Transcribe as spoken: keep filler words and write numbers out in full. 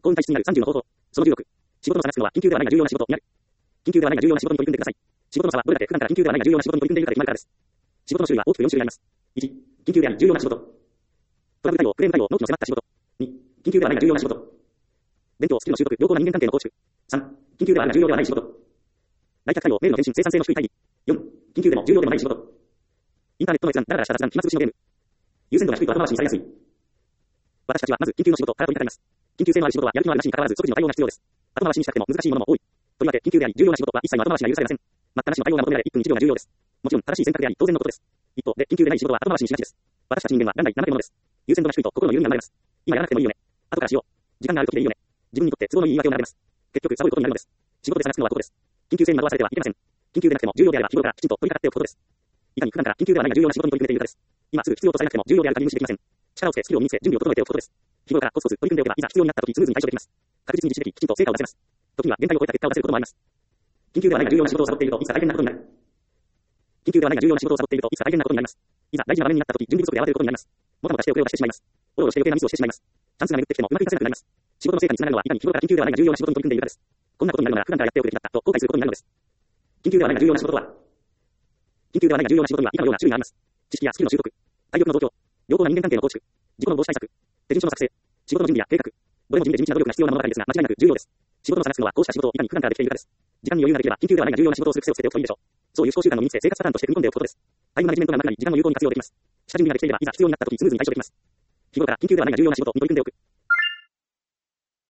幸運体質になるさんじゅうの方法。そのじゅうろく。仕事の差がつくのは緊急ではないが重要な仕事になる。緊急ではないが重要な仕事に取り組んでください。仕事の差はどれだけ普段から緊急ではないが重要な仕事に取り組んでいるかで決まるからです。仕事の種類は大きくよん種類あります。いち、緊急であり重要な仕事。トラブル対応、クレーム対応、納期の迫った仕事。に、緊急ではないが重要な仕事。勉強、スキルの習得、良好な人間関係の構築。さん、緊急ではないが重要ではない仕事。来客対応、メールの返信、生産性の低い会議。よん、緊急でも重要でもない仕事。インターネットの閲覧、だらだらした雑談、暇つぶしのゲーム。優先度が低いと後回しにされやすい。私たちはまず緊急の仕事から取り掛かります。緊急性のある仕事はやる気のあるなしに関わらず即時の対応が必要です。後回しにしたくても難しいものも多い。とりわけ緊急であり重要な仕事は一切の後回しが許されません。待ったなしの対応が求められいっぷんいちびょうが重要です。もちろん正しい選択であり当然のことです。一方で緊急でない仕事は後回しにしがちです。私たち人間は元来怠け者です。優先度が低いと心の緩みが生まれます。今やらなくてもいいよね。後からしよう。時間がある時でいいよね。自分にとって都合のいい言い訳を並べます。結局サボることになるのです。仕事で探すのはここです。緊急性に惑わされてはいけません。緊急でなくても重要であれば日頃からきちんと取り掛かっておくことです。いかに普段から緊急ではないが重要な仕事に取り組めているかです。今すぐ必要とされなくても重要であるかに無視できません。力をつけスキルを身につけ準備を整えておくことです。日頃からコツコツ取り組んでおけばいざ必要になった時スムーズに対処できます。確実に実施でき、きちんと成果を出せます。時には限界を超えた結果を出せることもあります。緊急ではないが重要な仕事をサボっているといつか大変なことになる。緊急ではないが重要な仕事をサボっているといつか大変なことになります。いざ大事な場面になった時準備不足で慌てることになります。もたもたして遅れを出してしまいます。おろおろして余計なミスをしてしまいます。チャンスが巡ってきてもうまくいかせなくなります。仕事の成果につながるのはいかに日頃から緊急ではないが重要な仕事に取り組んでいるかです。こんなことになるなら普段からやっておくべきだったと後悔することになるのです。緊急ではないが重要な仕事は緊急ではないが重要な仕事には以下のような種類があります。知識やスキルの習得、体力の増強、良好な人間関係の構築、事故の防止対策、手順書の作成、仕事の準備や計画、どれも地味で地道な努力が必要なものばかりですが間違いなく重要です。仕事の差がつくのはこうした仕事をいかに普段からできているかです。時間に余裕ができれば緊急ではないが重要な仕事をする癖を捨てておくといいでしょう。そういう思考習慣の身につけ生活パターンとして組み込んでおくことです。タイムマネジメントがまさに時間を有効に活用できます。下準備ができていればいざ必要になった時スムーズに対処できます。日頃から緊急ではないが重要な仕事に取り組んでおく。